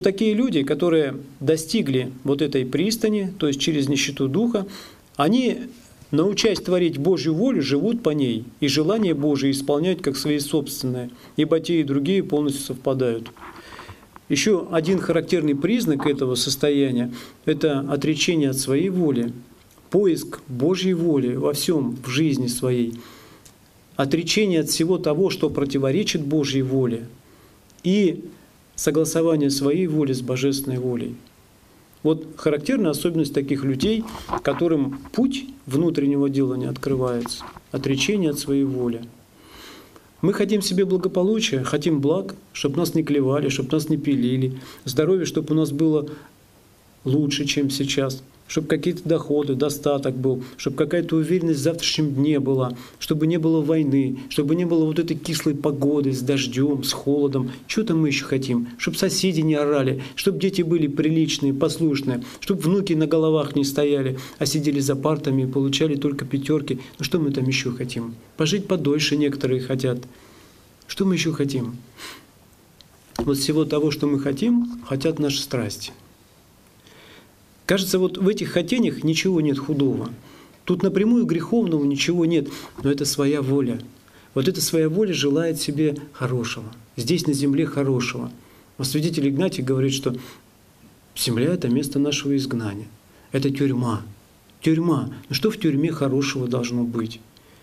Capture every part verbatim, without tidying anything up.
Такие люди, которые достигли вот этой пристани, то есть через нищету духа, они, научаясь творить Божью волю, живут по ней, и желания Божьи исполняют как свои собственные, ибо те и другие полностью совпадают. Еще один характерный признак этого состояния – это отречение от своей воли, поиск Божьей воли во всем в жизни своей, отречение от всего того, что противоречит Божьей воле, и согласование своей воли с божественной волей. Вот характерная особенность таких людей, которым путь внутреннего делания открывается, отречение от своей воли. Мы хотим себе благополучия, хотим благ, чтобы нас не клевали, чтобы нас не пилили, здоровье, чтобы у нас было лучше, чем сейчас, чтобы какие-то доходы, достаток был, чтобы какая-то уверенность в завтрашнем дне была, чтобы не было войны, чтобы не было вот этой кислой погоды с дождем, с холодом. Что-то мы еще хотим, чтобы соседи не орали, чтобы дети были приличные, послушные, чтобы внуки на головах не стояли, а сидели за партами и получали только пятерки. Ну что мы там еще хотим? Пожить подольше некоторые хотят. Что мы еще хотим? Вот всего того, что мы хотим, хотят наши страсти. Кажется, вот в этих хотениях ничего нет худого. Тут напрямую греховного ничего нет, но это своя воля. Вот эта своя воля желает себе хорошего. Здесь на земле хорошего. А святитель Игнатий говорит, что земля — это место нашего изгнания. Это тюрьма. Тюрьма. Ну что в тюрьме хорошего должно быть?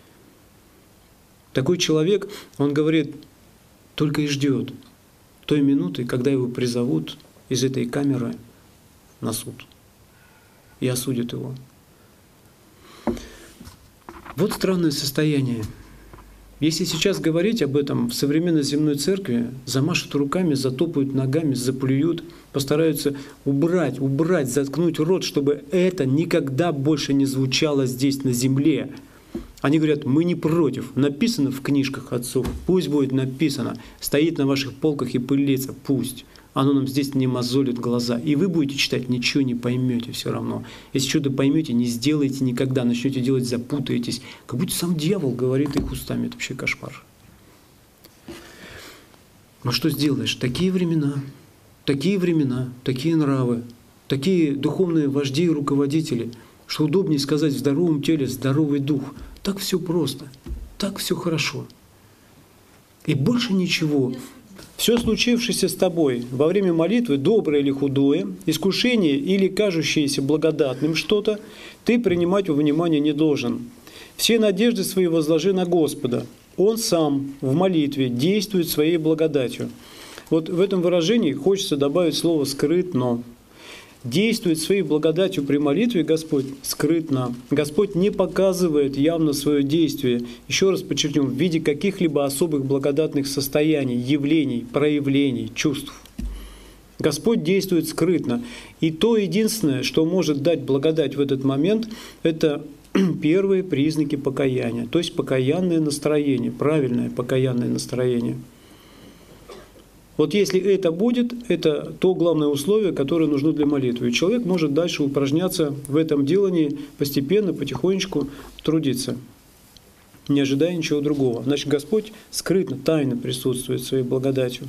Такой человек, он говорит, только и ждет той минуты, когда его призовут из этой камеры на суд и осудят его. Вот странное состояние. Если сейчас говорить об этом в современной земной церкви, замашут руками, затопают ногами, заплюют, постараются убрать, убрать, заткнуть рот, чтобы это никогда больше не звучало здесь на земле. Они говорят, мы не против. Написано в книжках отцов, пусть будет написано. Стоит на ваших полках и пылится, пусть. Оно нам здесь не мозолит глаза. И вы будете читать, ничего не поймете все равно. Если что-то поймете, не сделаете никогда. Начнете делать, запутаетесь. Как будто сам дьявол говорит их устами. Это вообще кошмар. Но что сделаешь? Такие времена, такие времена, такие нравы, такие духовные вожди и руководители, что удобнее сказать в здоровом теле здоровый дух. Так все просто, так все хорошо. И больше ничего. Все случившееся с тобой во время молитвы, доброе или худое, искушение или кажущееся благодатным что-то, ты принимать во внимание не должен. Все надежды свои возложи на Господа. Он сам в молитве действует своей благодатью. Вот в этом выражении хочется добавить слово «скрытно». Действует своей благодатью при молитве Господь скрытно. Господь не показывает явно свое действие, еще раз подчеркнем, в виде каких-либо особых благодатных состояний, явлений, проявлений, чувств. Господь действует скрытно. И то единственное, что может дать благодать в этот момент, это первые признаки покаяния, то есть покаянное настроение, правильное покаянное настроение. Вот если это будет, это то главное условие, которое нужно для молитвы. И человек может дальше упражняться в этом делании, постепенно, потихонечку трудиться, не ожидая ничего другого. Значит, Господь скрытно, тайно присутствует своей благодатью.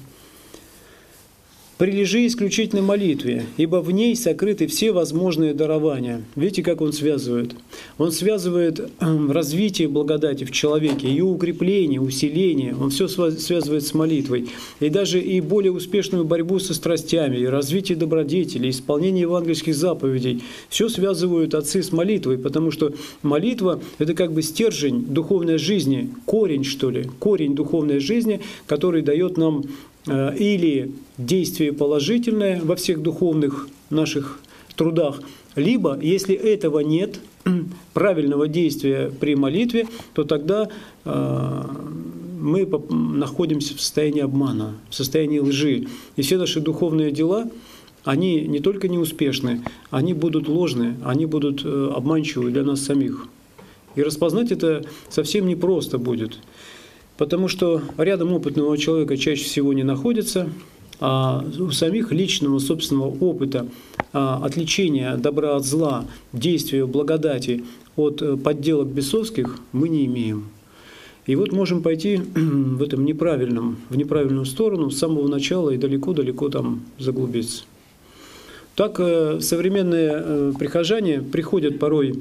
«Прилежи исключительно молитве, ибо в ней сокрыты все возможные дарования». Видите, как он связывает? Он связывает развитие благодати в человеке, ее укрепление, усиление. Он все связывает с молитвой. И даже и более успешную борьбу со страстями, и развитие добродетели, исполнение евангельских заповедей. Все связывают отцы с молитвой, потому что молитва – это как бы стержень духовной жизни, корень, что ли, корень духовной жизни, который дает нам или действие положительное во всех духовных наших трудах, либо, если этого нет, правильного действия при молитве, то тогда э, мы находимся в состоянии обмана, в состоянии лжи. И все наши духовные дела, они не только неуспешны, они будут ложны, они будут обманчивы для нас самих. И распознать это совсем непросто будет. Потому что рядом опытного человека чаще всего не находится, а у самих личного собственного опыта отличения добра от зла, действия благодати от подделок бесовских мы не имеем. И вот можем пойти в этом неправильном, в неправильную сторону с самого начала и далеко-далеко там заглубиться. Так современные прихожане приходят порой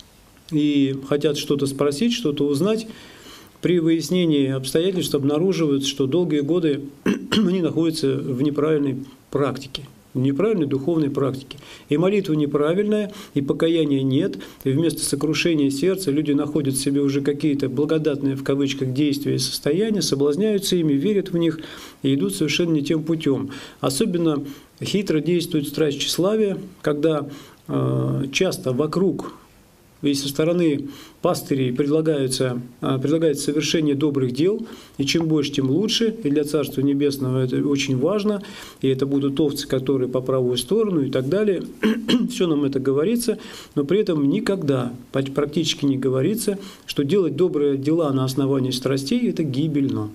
и хотят что-то спросить, что-то узнать. При выяснении обстоятельств обнаруживают, что долгие годы они находятся в неправильной практике, в неправильной духовной практике. И молитва неправильная, и покаяния нет, и вместо сокрушения сердца люди находят в себе уже какие-то благодатные, в кавычках, действия и состояния, соблазняются ими, верят в них и идут совершенно не тем путем. Особенно хитро действует страсть тщеславия, когда э, часто вокруг и со стороны пастырей предлагается, предлагается совершение добрых дел, и чем больше, тем лучше, и для Царства Небесного это очень важно, и это будут овцы, которые по правую сторону и так далее. Все нам это говорится, но при этом никогда, практически не говорится, что делать добрые дела на основании страстей – это гибельно.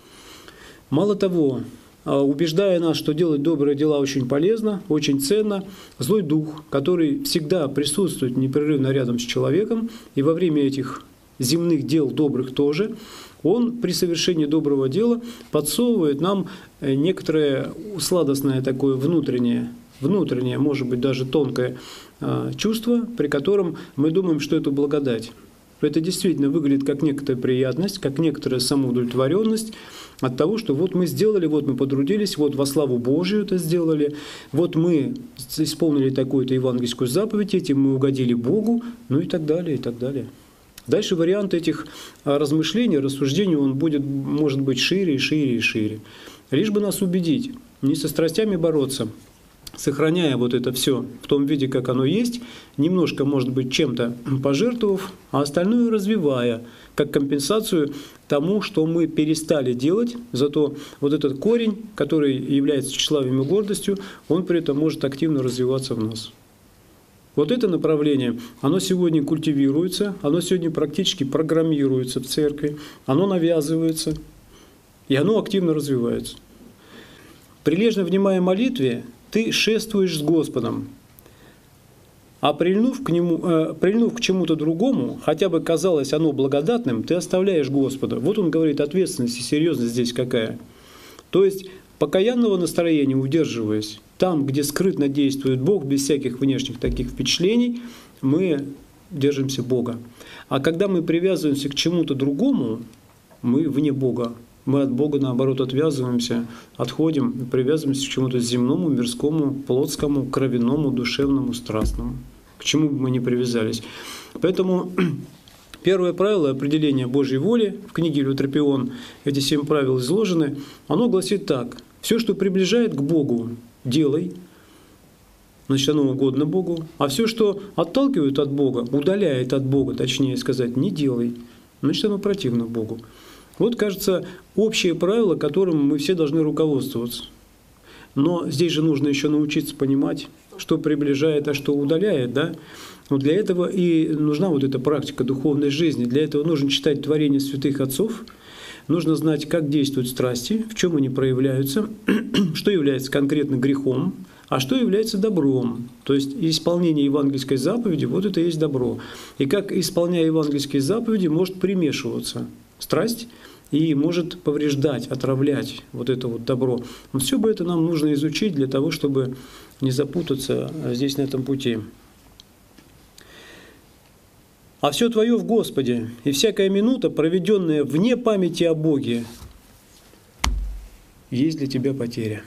Мало того, убеждая нас, что делать добрые дела очень полезно, очень ценно, злой дух, который всегда присутствует непрерывно рядом с человеком, и во время этих земных дел добрых тоже, он при совершении доброго дела подсовывает нам некоторое сладостное такое внутреннее, внутреннее, может быть, даже тонкое чувство, при котором мы думаем, что это благодать. Это действительно выглядит как некоторая приятность, как некоторая самоудовлетворенность от того, что вот мы сделали, вот мы потрудились, вот во славу Божию это сделали, вот мы исполнили такую-то евангельскую заповедь, этим мы угодили Богу, ну и так далее, и так далее. Дальше вариант этих размышлений, рассуждений, он будет, может быть шире и шире и шире. Лишь бы нас убедить, не со страстями бороться, сохраняя вот это все в том виде, как оно есть, немножко, может быть, чем-то пожертвовав, а остальное развивая, как компенсацию тому, что мы перестали делать, зато вот этот корень, который является тщеславием и гордостью, он при этом может активно развиваться в нас. Вот это направление, оно сегодня культивируется, оно сегодня практически программируется в церкви, оно навязывается, и оно активно развивается. Прилежно внимая молитве, ты шествуешь с Господом, а прильнув к нему, э, прильнув к чему-то другому, хотя бы казалось оно благодатным, ты оставляешь Господа. Вот он говорит, ответственность и серьезность здесь какая. То есть покаянного настроения удерживаясь, там, где скрытно действует Бог, без всяких внешних таких впечатлений, мы держимся Бога. А когда мы привязываемся к чему-то другому, мы вне Бога. Мы от Бога, наоборот, отвязываемся, отходим, привязываемся к чему-то земному, мирскому, плотскому, кровяному, душевному, страстному. К чему бы мы ни привязались. Поэтому первое правило определения Божьей воли в книге Элеутропион, эти семь правил изложены, оно гласит так. Все, что приближает к Богу, делай, значит, оно угодно Богу. А все, что отталкивает от Бога, удаляет от Бога, точнее сказать, не делай, значит, оно противно Богу. Вот, кажется, общее правило, которым мы все должны руководствоваться. Но здесь же нужно еще научиться понимать, что приближает, а что удаляет. Да? Вот для этого и нужна вот эта практика духовной жизни. Для этого нужно читать творения святых отцов, нужно знать, как действуют страсти, в чем они проявляются, что является конкретно грехом, а что является добром. То есть исполнение евангельской заповеди, вот это и есть добро. И как, исполняя евангельские заповеди, может примешиваться страсть и может повреждать, отравлять вот это вот добро. Но все бы это нам нужно изучить для того, чтобы не запутаться здесь на этом пути. А все твое в Господе, и всякая минута, проведенная вне памяти о Боге, есть для тебя потеря.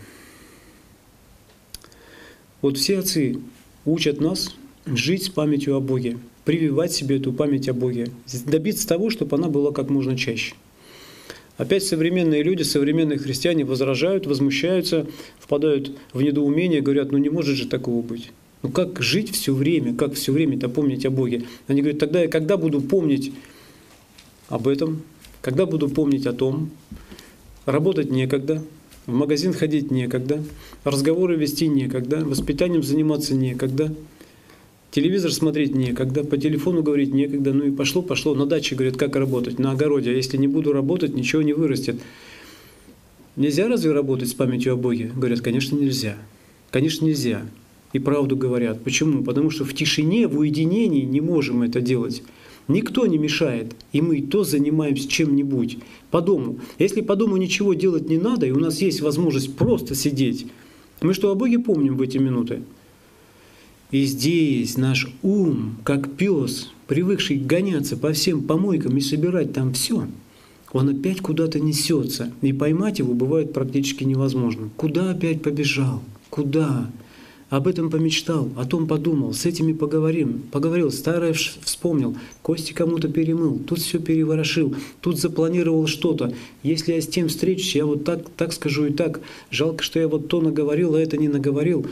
Вот все отцы учат нас жить с памятью о Боге, прививать себе эту память о Боге, добиться того, чтобы она была как можно чаще. Опять современные люди, современные христиане возражают, возмущаются, впадают в недоумение, говорят, ну не может же такого быть. Ну как жить все время, как все время-то помнить о Боге? Они говорят, тогда я когда буду помнить об этом, когда буду помнить о том, работать некогда, в магазин ходить некогда, разговоры вести некогда, воспитанием заниматься некогда, телевизор смотреть некогда, по телефону говорить некогда, ну и пошло-пошло. На даче, говорят, как работать, на огороде, а если не буду работать, ничего не вырастет. Нельзя разве работать с памятью о Боге? Говорят, конечно, нельзя. Конечно, нельзя. И правду говорят. Почему? Потому что в тишине, в уединении не можем это делать. Никто не мешает, и мы то занимаемся чем-нибудь по дому. Если по дому ничего делать не надо, и у нас есть возможность просто сидеть, мы что, о Боге помним в эти минуты? И здесь наш ум, как пес, привыкший гоняться по всем помойкам и собирать там все, он опять куда-то несется, и поймать его бывает практически невозможно. Куда опять побежал? Куда? Об этом помечтал, о том подумал, с этими поговорим. Поговорил, старое вспомнил, кости кому-то перемыл, тут все переворошил, тут запланировал что-то. Если я с тем встречусь, я вот так, так скажу и так. Жалко, что я вот то наговорил, а это не наговорил.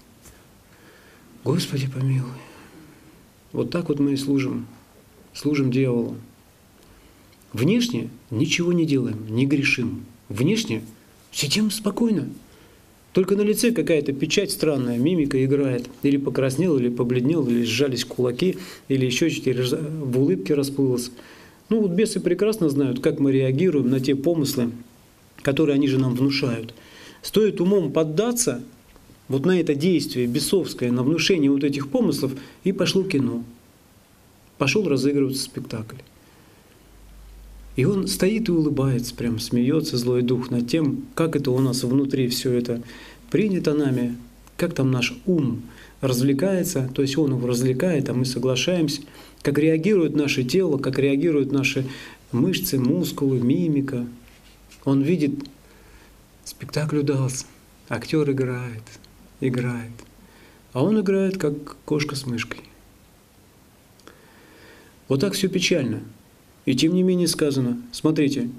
Господи помилуй. Вот так вот мы и служим. Служим дьяволу. Внешне ничего не делаем, не грешим. Внешне сидим спокойно. Только на лице какая-то печать странная, мимика играет. Или покраснел, или побледнел, или сжались кулаки, или еще что-то в улыбке расплылось. Ну вот бесы прекрасно знают, как мы реагируем на те помыслы, которые они же нам внушают. Стоит умом поддаться вот на это действие бесовское, на внушение вот этих помыслов, и пошло кино. Пошел разыгрываться спектакль. И он стоит и улыбается, прям смеется, злой дух, над тем, как это у нас внутри все это принято нами, как там наш ум развлекается, то есть он его развлекает, а мы соглашаемся, как реагирует наше тело, как реагируют наши мышцы, мускулы, мимика. Он видит, спектакль удался, актер играет, играет, а он играет, как кошка с мышкой. Вот так все печально. И тем не менее сказано, смотрите,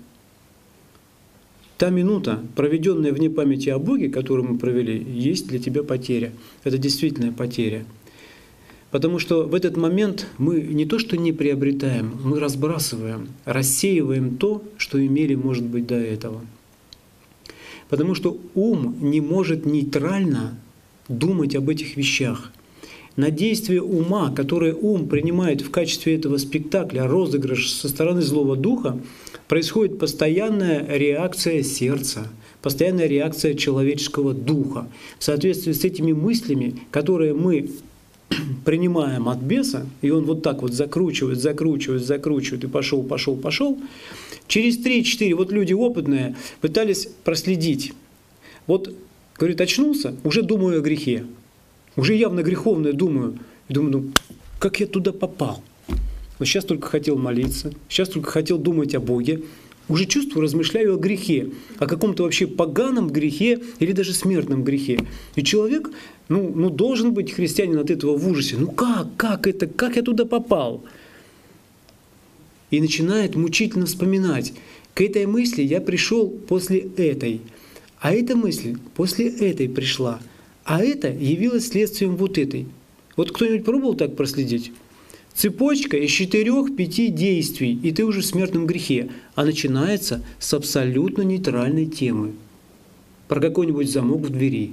та минута, проведенная вне памяти о Боге, которую мы провели, есть для тебя потеря. Это действительно потеря. Потому что в этот момент мы не то что не приобретаем, мы разбрасываем, рассеиваем то, что имели, может быть, до этого. Потому что ум не может нейтрально думать об этих вещах. На действие ума, которое ум принимает в качестве этого спектакля, розыгрыш со стороны злого духа, происходит постоянная реакция сердца, постоянная реакция человеческого духа. В соответствии с этими мыслями, которые мы принимаем от беса, и он вот так вот закручивает, закручивает, закручивает, и пошел, пошел, пошел, через три-четыре, вот люди опытные пытались проследить. Вот, говорит, очнулся, уже думаю о грехе. Уже явно греховное думаю. И думаю, ну как я туда попал? Вот сейчас только хотел молиться, сейчас только хотел думать о Боге. Уже чувствую, размышляю о грехе, о каком-то вообще поганом грехе или даже смертном грехе. И человек, ну, ну должен быть христианин от этого в ужасе. Ну как, как это, как я туда попал? И начинает мучительно вспоминать. К этой мысли я пришел после этой, а эта мысль после этой пришла. А это явилось следствием вот этой. Вот кто-нибудь пробовал так проследить? Цепочка из четырех-пяти действий, и ты уже в смертном грехе. А начинается с абсолютно нейтральной темы. Про какой-нибудь замок в двери.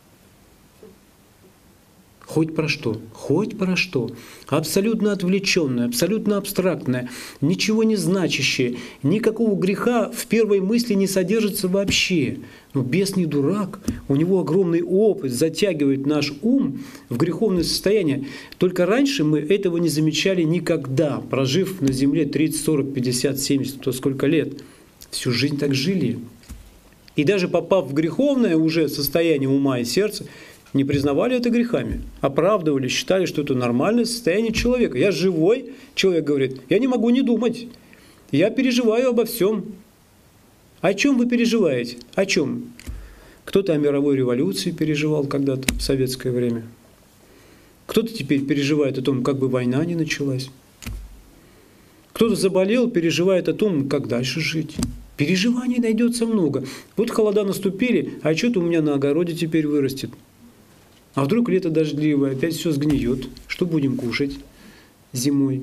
Хоть про что, хоть про что. Абсолютно отвлеченное, абсолютно абстрактное, ничего не значащее, никакого греха в первой мысли не содержится вообще. Но бес не дурак, у него огромный опыт затягивает наш ум в греховное состояние. Только раньше мы этого не замечали никогда, прожив на земле тридцать, сорок, пятьдесят, семьдесят, то сколько лет. Всю жизнь так жили. И даже попав в греховное уже состояние ума и сердца, не признавали это грехами, оправдывали, считали, что это нормальное состояние человека. Я живой, человек говорит, я не могу не думать, я переживаю обо всем. О чем вы переживаете? О чем? Кто-то о мировой революции переживал когда-то в советское время. Кто-то теперь переживает о том, как бы война не началась. Кто-то заболел, переживает о том, как дальше жить. Переживаний найдется много. Вот холода наступили, а что-то у меня на огороде теперь вырастет. А вдруг лето дождливое, опять все сгниет. Что будем кушать зимой?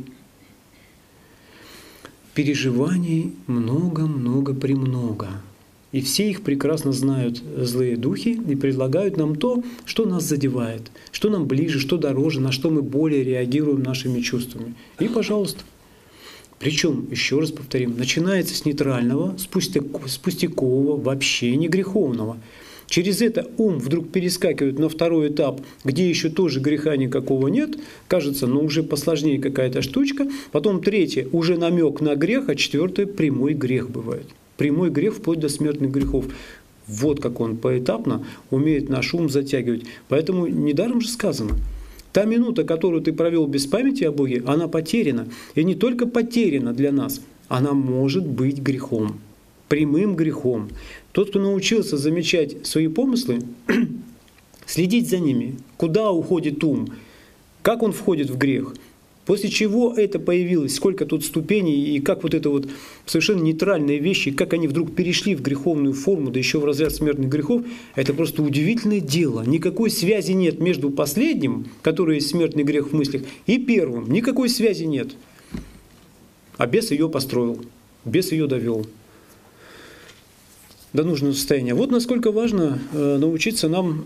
Переживаний много-много-премного. И все их прекрасно знают злые духи и предлагают нам то, что нас задевает, что нам ближе, что дороже, на что мы более реагируем нашими чувствами. И, пожалуйста. Причем, еще раз повторим, начинается с нейтрального, с пустякового, вообще не греховного. Через это ум вдруг перескакивает на второй этап, где еще тоже греха никакого нет. Кажется, ну уже посложнее какая-то штучка. Потом третье, уже намек на грех, а четвертое, прямой грех бывает. Прямой грех вплоть до смертных грехов. Вот как он поэтапно умеет наш ум затягивать. Поэтому недаром же сказано, та минута, которую ты провел без памяти о Боге, она потеряна. И не только потеряна для нас, она может быть грехом. Прямым грехом. Тот, кто научился замечать свои помыслы, следить за ними, куда уходит ум, как он входит в грех, после чего это появилось, сколько тут ступеней, и как вот это вот совершенно нейтральные вещи, как они вдруг перешли в греховную форму, да еще в разряд смертных грехов, это просто удивительное дело. Никакой связи нет между последним, который есть смертный грех в мыслях, и первым. Никакой связи нет. А бес ее построил, бес ее довел до нужного состояния. Вот насколько важно э, научиться нам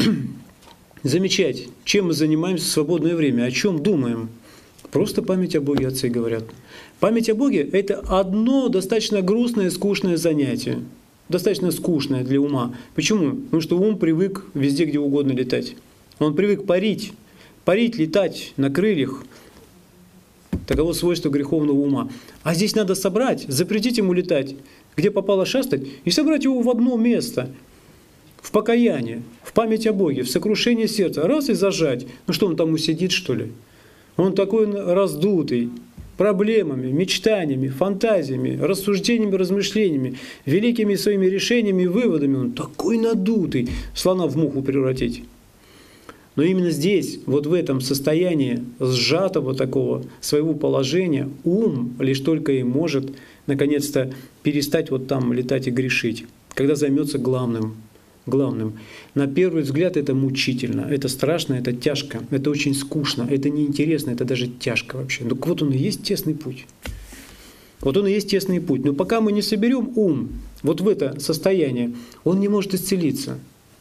замечать, чем мы занимаемся в свободное время, о чем думаем. Просто память о Боге, отцы говорят. Память о Боге – это одно достаточно грустное, скучное занятие. Достаточно скучное для ума. Почему? Потому что ум привык везде, где угодно летать. Он привык парить. Парить, летать на крыльях. Таково свойство греховного ума. А здесь надо собрать, запретить ему летать, где попало шастать, и собрать его в одно место, в покаяние, в память о Боге, в сокрушение сердца. Раз и зажать. Ну что, он там усидит, что ли? Он такой раздутый, проблемами, мечтаниями, фантазиями, рассуждениями, размышлениями, великими своими решениями и выводами. Он такой надутый, слона в муху превратить. Но именно здесь, вот в этом состоянии сжатого такого своего положения, ум лишь только и может наконец-то перестать вот там летать и грешить, когда займется главным. Главным. На первый взгляд это мучительно, это страшно, это тяжко, это очень скучно, это неинтересно, это даже тяжко вообще. Ну вот он и есть тесный путь. Вот он и есть тесный путь. Но пока мы не соберем ум вот в это состояние, он не может исцелиться.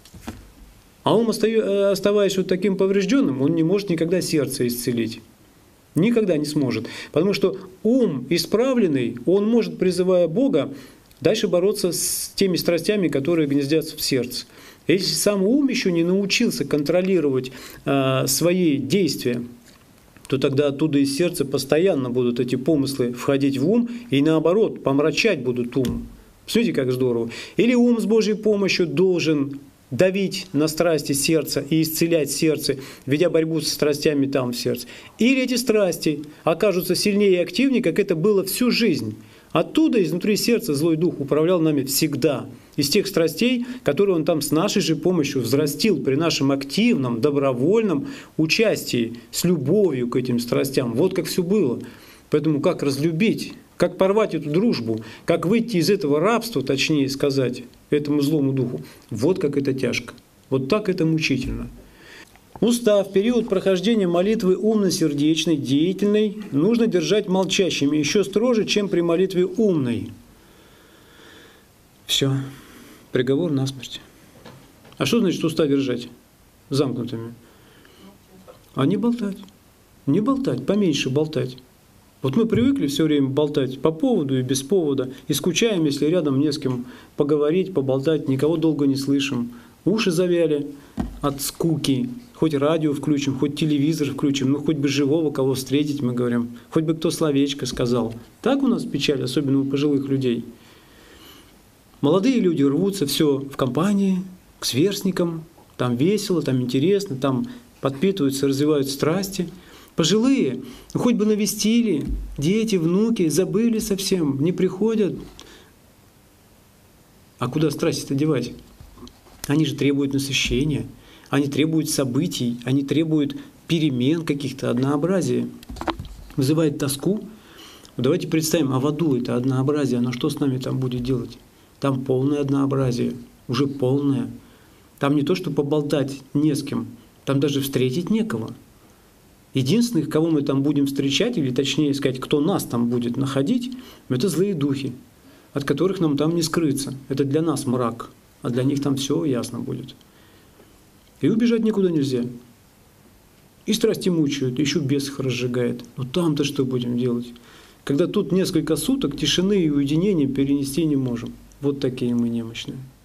А ум, оставаясь вот таким поврежденным, он не может никогда сердце исцелить. Никогда не сможет. Потому что ум исправленный, он может, призывая Бога, дальше бороться с теми страстями, которые гнездятся в сердце. Если сам ум еще не научился контролировать э, свои действия, то тогда оттуда из сердца постоянно будут эти помыслы входить в ум и наоборот, помрачать будут ум. Смотрите, как здорово. Или ум с Божьей помощью должен давить на страсти сердца и исцелять сердце, ведя борьбу с страстями там в сердце. Или эти страсти окажутся сильнее и активнее, как это было всю жизнь. Оттуда, изнутри сердца, злой дух управлял нами всегда. Из тех страстей, которые он там с нашей же помощью взрастил при нашем активном, добровольном участии, с любовью к этим страстям. Вот как все было. Поэтому как разлюбить, как порвать эту дружбу, как выйти из этого рабства, точнее сказать, этому злому духу. Вот как это тяжко. Вот так это мучительно. Уста в период прохождения молитвы умно-сердечной, деятельной, нужно держать молчащими, еще строже, чем при молитве умной. Все. Приговор на смерть. А что значит уста держать замкнутыми? А не болтать. Не болтать, поменьше болтать. Вот мы привыкли все время болтать по поводу и без повода, и скучаем, если рядом не с кем поговорить, поболтать, никого долго не слышим. Уши завяли от скуки. Хоть радио включим, хоть телевизор включим, ну хоть бы живого кого встретить, мы говорим. Хоть бы кто словечко сказал. Так у нас печаль, особенно у пожилых людей. Молодые люди рвутся все в компании, к сверстникам. Там весело, там интересно, там подпитываются, развивают страсти. Пожилые, ну хоть бы навестили, дети, внуки, забыли совсем, не приходят. А куда страсти-то девать? Они же требуют насыщения, они требуют событий, они требуют перемен каких-то, однообразия. Вызывает тоску. Давайте представим, а в аду это однообразие, оно что с нами там будет делать? Там полное однообразие, уже полное. Там не то, что поболтать не с кем, там даже встретить некого. Единственных, кого мы там будем встречать, или точнее сказать, кто нас там будет находить, это злые духи, от которых нам там не скрыться. Это для нас мрак, а для них там все ясно будет. И убежать никуда нельзя. И страсти мучают, еще бес их разжигает. Но там-то что будем делать? Когда тут несколько суток тишины и уединения перенести не можем. Вот такие мы немощные.